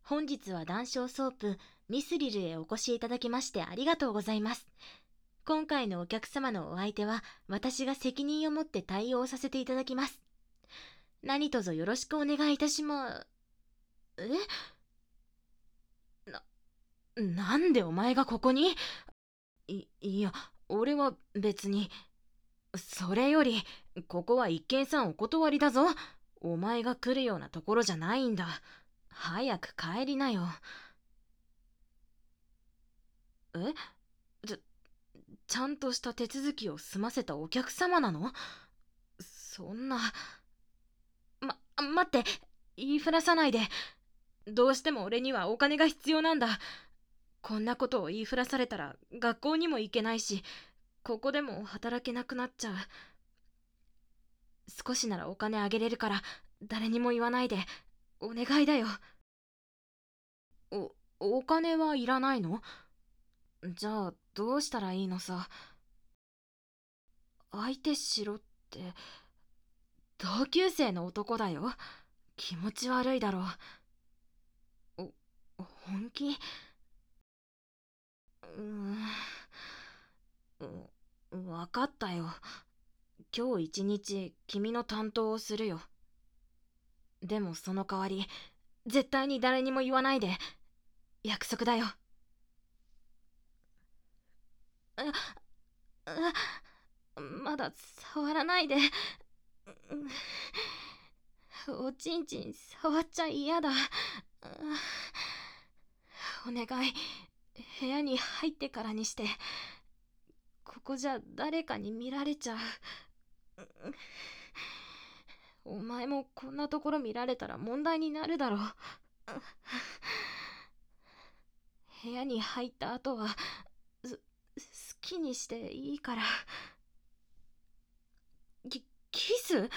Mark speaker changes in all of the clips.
Speaker 1: 本日は談笑ソープミスリルへお越しいただきましてありがとうございます。今回のお客様のお相手は私が責任を持って対応させていただきます。何卒よろしくお願いいたしま…なんでお前がここに？いや、俺は別に。それより、ここは一見さんお断りだぞ。お前が来るようなところじゃないんだ。早く帰りなよ。ちちゃんとした手続きを済ませたお客様なの？そんな…待って、言いふらさないで。どうしても俺にはお金が必要なんだ。こんなことを言いふらされたら学校にも行けないし、ここでも働けなくなっちゃう。少しならお金あげれるから誰にも言わないで。お願いだよ。お金はいらないの？じゃあどうしたらいいのさ。相手しろって。同級生の男だよ。気持ち悪いだろ。本気？わかったよ。今日一日君の担当をするよ。でもその代わり絶対に誰にも言わないで。約束だよ。まだ触らないで。おちんちん触っちゃ嫌だ。お願い、部屋に入ってからにして。ここじゃ誰かに見られちゃう。お前もこんなところ見られたら問題になるだろう。部屋に入った後は好きにしていいから。キス？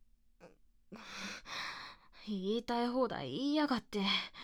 Speaker 1: 言いたい放題言いやがって。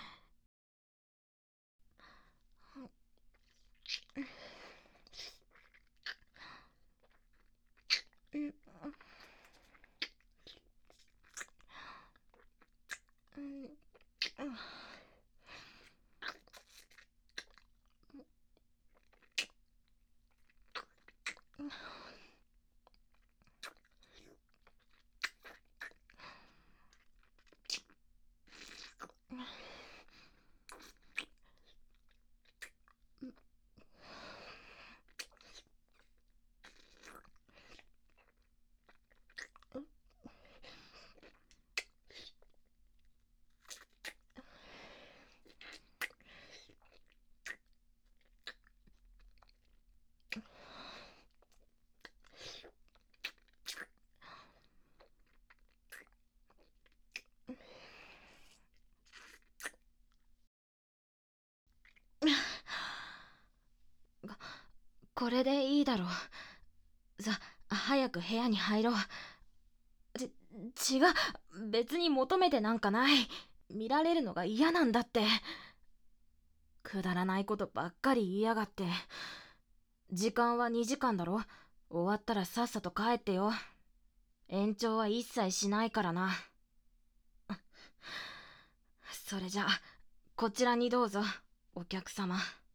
Speaker 1: これでいいだろう。さ、早く部屋に入ろう。違う、別に求めてなんかない。見られるのが嫌なんだって。くだらないことばっかり言いやがって。時間は2時間だろ。終わったらさっさと帰ってよ。延長は一切しないからな。それじゃ、こちらにどうぞ、お客様。